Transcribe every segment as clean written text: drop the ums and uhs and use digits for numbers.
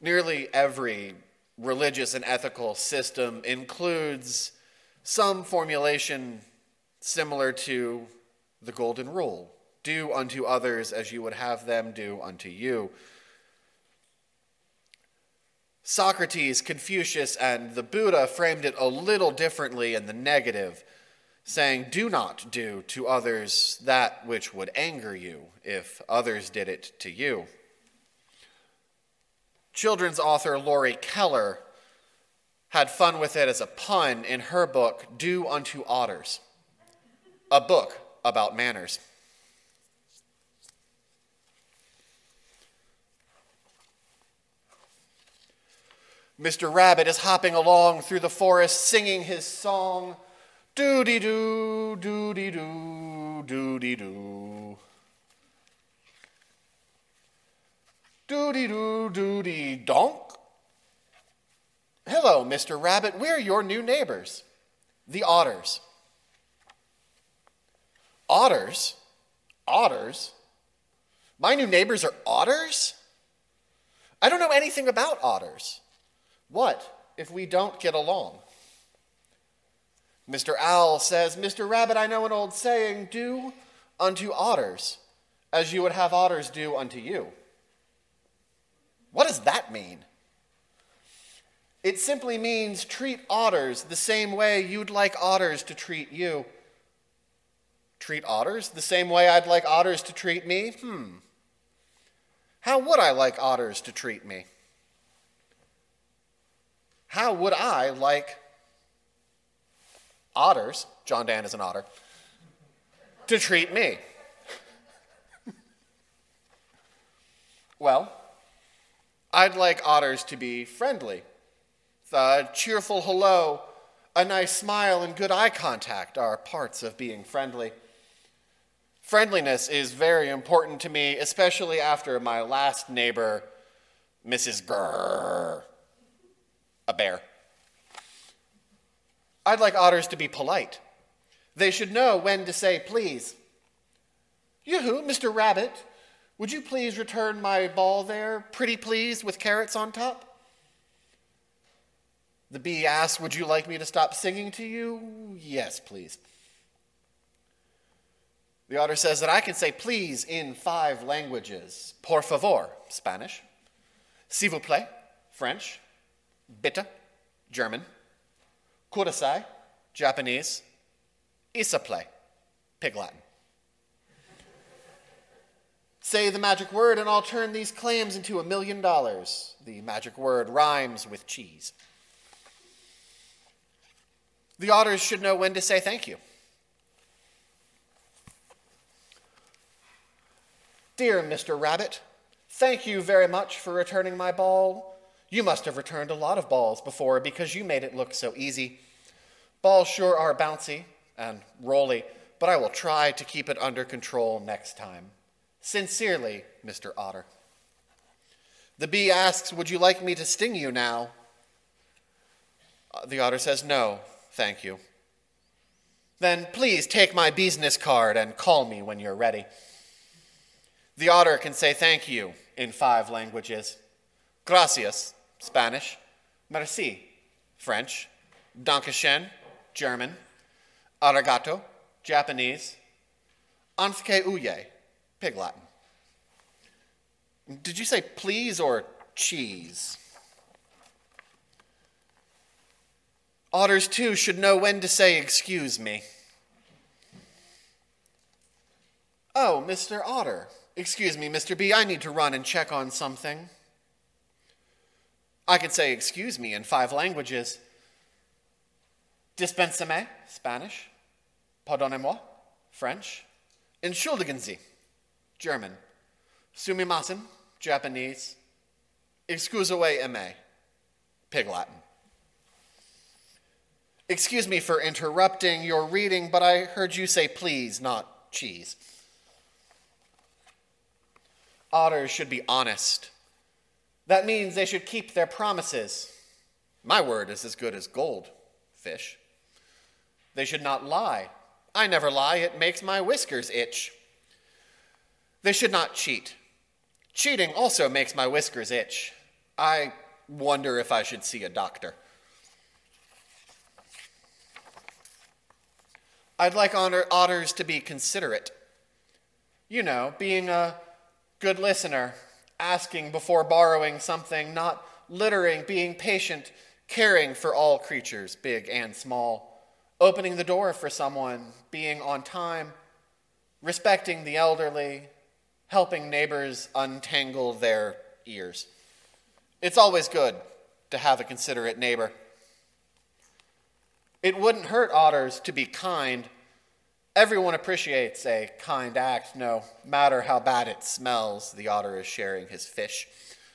Nearly every religious and ethical system includes some formulation similar to the Golden Rule. Do unto others as you would have them do unto you. Socrates, Confucius, and the Buddha framed it a little differently in the negative, saying, do not do to others that which would anger you if others did it to you. Children's author Laurie Keller had fun with it as a pun in her book, Do Unto Otters, a book about manners. Mr. Rabbit is hopping along through the forest singing his song, doo-dee-doo, doo-dee-doo, doo-dee-doo. Doo-dee-doo, doo-dee-donk. Hello, Mr. Rabbit, we're your new neighbors, the otters. Otters? Otters? My new neighbors are otters? I don't know anything about otters. What if we don't get along? Mr. Owl says, Mr. Rabbit, I know an old saying, do unto otters as you would have otters do unto you. What does that mean? It simply means treat otters the same way you'd like otters to treat you. Treat otters the same way I'd like otters to treat me? How would I like otters to treat me? How would I like otters, John Dan is an otter, to treat me? Well, I'd like otters to be friendly. A cheerful hello, a nice smile, and good eye contact are parts of being friendly. Friendliness is very important to me, especially after my last neighbor, Mrs. Grrr, a bear. I'd like otters to be polite. They should know when to say please. Yoo-hoo, Mr. Rabbit, would you please return my ball there, pretty please, with carrots on top? The bee asks, would you like me to stop singing to you? Yes, please. The otter says that I can say please in 5 languages. Por favor, Spanish. S'il vous plaît, French. Bitte, German. Kudasai, Japanese. Isaplay, Pig Latin. Say the magic word and I'll turn these clams into $1 million. The magic word rhymes with cheese. The otters should know when to say thank you. Dear Mr. Rabbit, thank you very much for returning my ball. You must have returned a lot of balls before because you made it look so easy. Balls sure are bouncy and rolly, but I will try to keep it under control next time. Sincerely, Mr. Otter. The bee asks, would you like me to sting you now? The otter says, no, thank you. Then please take my business card and call me when you're ready. The otter can say thank you in 5 languages. Gracias, Spanish. Merci, French. Dankeschön, German. Arigato, Japanese. Anske uye, Pig Latin. Did you say please or cheese? Otters, too, should know when to say excuse me. Oh, Mr. Otter. Excuse me, Mr. Bee, I need to run and check on something. I can say excuse me in 5 languages. Dispensez-moi, Spanish. Pardonnez-moi, French. Entschuldigen Sie, German. Sumimasen, Japanese. Excusez-moi, Pig Latin. Excuse me for interrupting your reading, but I heard you say please, not cheese. Otters should be honest. That means they should keep their promises. My word is as good as gold, fish. They should not lie. I never lie, it makes my whiskers itch. They should not cheat. Cheating also makes my whiskers itch. I wonder if I should see a doctor. I'd like otters to be considerate. You know, being a good listener, asking before borrowing something, not littering, being patient, caring for all creatures, big and small, opening the door for someone, being on time, respecting the elderly, helping neighbors untangle their ears. It's always good to have a considerate neighbor. It wouldn't hurt otters to be kind. Everyone appreciates a kind act, no matter how bad it smells. The otter is sharing his fish.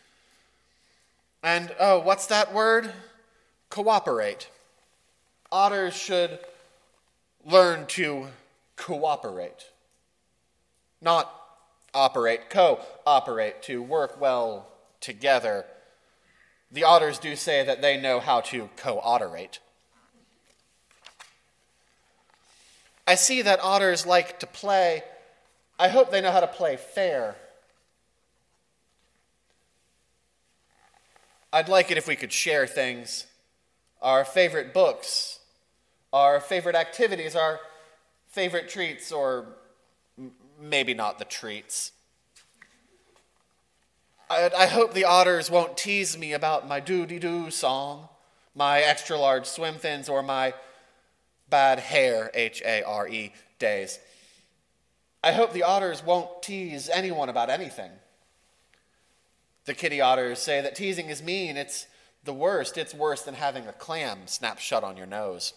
And, what's that word? Cooperate. Otters should learn to cooperate. Not operate, cooperate, to work well together. The otters do say that they know how to co-otterate. I see that otters like to play. I hope they know how to play fair. I'd like it if we could share things. Our favorite books, our favorite activities, our favorite treats, or maybe not the treats. I hope the otters won't tease me about my doo-dee-doo song, my extra-large swim fins, or my bad hair, H-A-R-E, days. I hope the otters won't tease anyone about anything. The kitty otters say that teasing is mean. It's the worst. It's worse than having a clam snap shut on your nose.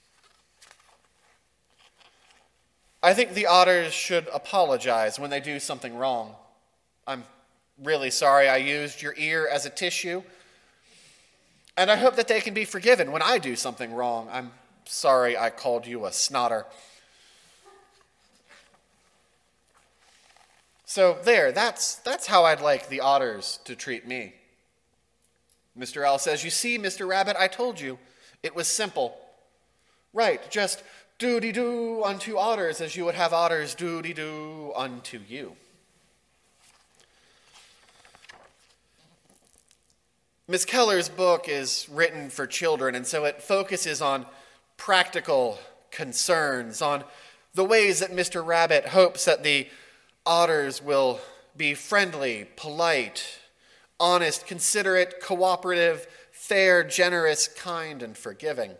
I think the otters should apologize when they do something wrong. I'm really sorry I used your ear as a tissue. And I hope that they can be forgiven when I do something wrong. I'm sorry I called you a snotter. So that's how I'd like the otters to treat me. Mr. Owl says, "You see, Mr. Rabbit, I told you. It was simple. Right, just doo-dee-doo unto otters as you would have otters doo-dee-doo unto you." Miss Keller's book is written for children, and so it focuses on practical concerns, on the ways that Mr. Rabbit hopes that the otters will be friendly, polite, honest, considerate, cooperative, fair, generous, kind, and forgiving.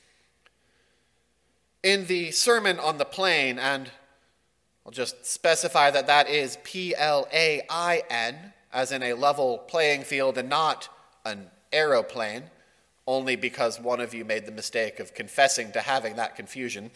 In the Sermon on the Plain, and I'll just specify that that is Plain, as in a level playing field and not an aeroplane, only because one of you made the mistake of confessing to having that confusion.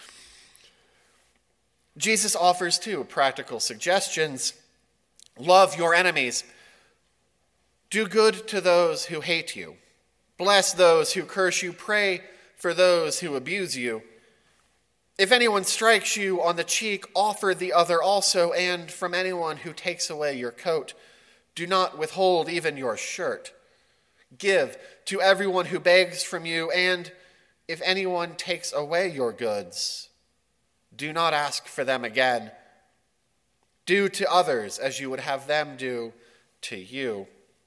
Jesus offers two practical suggestions. Love your enemies. Do good to those who hate you. Bless those who curse you. Pray for those who abuse you. If anyone strikes you on the cheek, offer the other also, and from anyone who takes away your coat, do not withhold even your shirt. Give to everyone who begs from you, and if anyone takes away your goods, do not ask for them again. Do to others as you would have them do to you.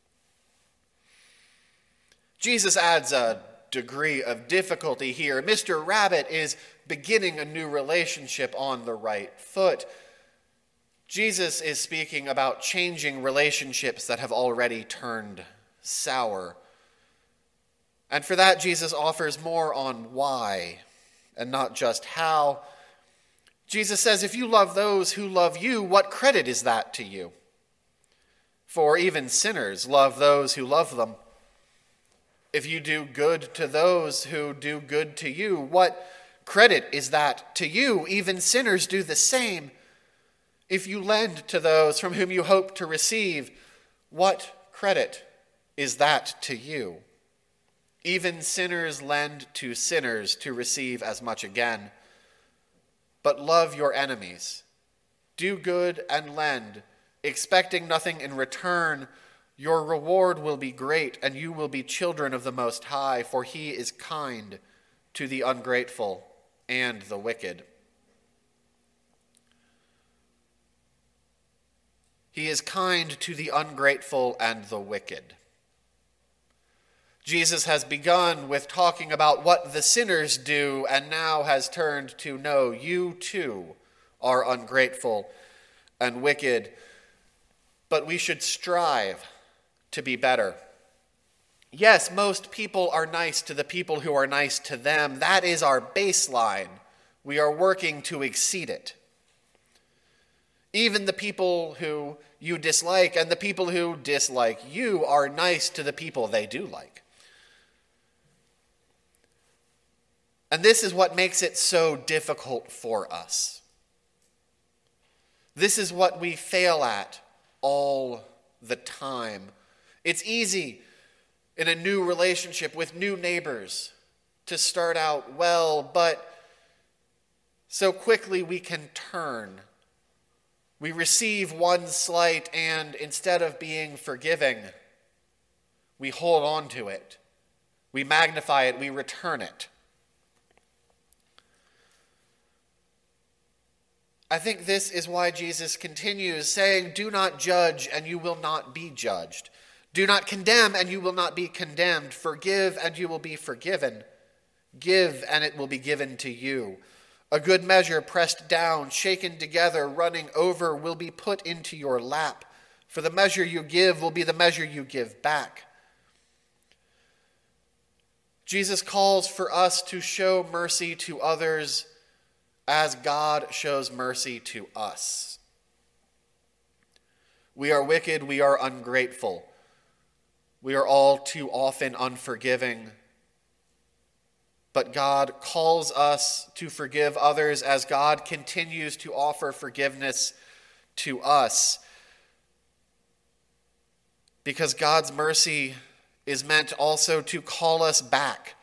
Jesus adds a degree of difficulty here. Mr. Rabbit is beginning a new relationship on the right foot. Jesus is speaking about changing relationships that have already turned sour. And for that, Jesus offers more on why and not just how. Jesus says, if you love those who love you, what credit is that to you? For even sinners love those who love them. If you do good to those who do good to you, what credit is that to you? Even sinners do the same. If you lend to those from whom you hope to receive, what credit is that to you? Even sinners lend to sinners to receive as much again. But love your enemies. Do good and lend, expecting nothing in return. Your reward will be great, and you will be children of the Most High, for he is kind to the ungrateful and the wicked. He is kind to the ungrateful and the wicked. Jesus has begun with talking about what the sinners do and now has turned to, no, you too are ungrateful and wicked, but we should strive to be better. Yes, most people are nice to the people who are nice to them. That is our baseline. We are working to exceed it. Even the people who you dislike and the people who dislike you are nice to the people they do like. And this is what makes it so difficult for us. This is what we fail at all the time. It's easy in a new relationship with new neighbors to start out well, but so quickly we can turn. We receive one slight, and instead of being forgiving, we hold on to it. We magnify it, we return it. I think this is why Jesus continues saying, do not judge and you will not be judged. Do not condemn and you will not be condemned. Forgive and you will be forgiven. Give and it will be given to you. A good measure pressed down, shaken together, running over will be put into your lap. For the measure you give will be the measure you give back. Jesus calls for us to show mercy to others as God shows mercy to us. We are wicked, we are ungrateful. We are all too often unforgiving. But God calls us to forgive others as God continues to offer forgiveness to us. Because God's mercy is meant also to call us back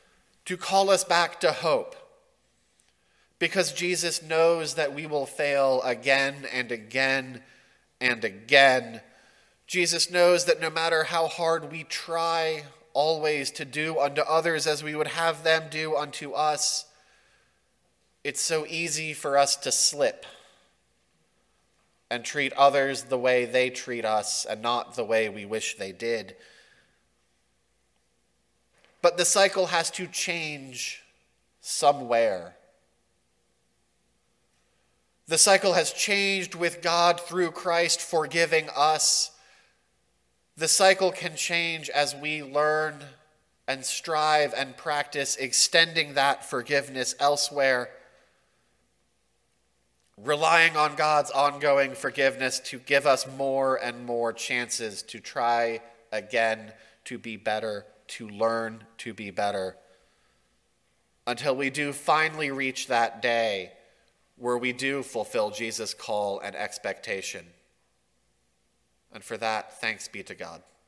to hope. Because Jesus knows that we will fail again and again and again. Jesus knows that no matter how hard we try always to do unto others as we would have them do unto us, it's so easy for us to slip and treat others the way they treat us and not the way we wish they did. But the cycle has to change somewhere. The cycle has changed with God through Christ forgiving us. The cycle can change as we learn and strive and practice extending that forgiveness elsewhere, relying on God's ongoing forgiveness to give us more and more chances to try again, to be better, to learn to be better, until we do finally reach that day where we do fulfill Jesus' call and expectation. And for that, thanks be to God.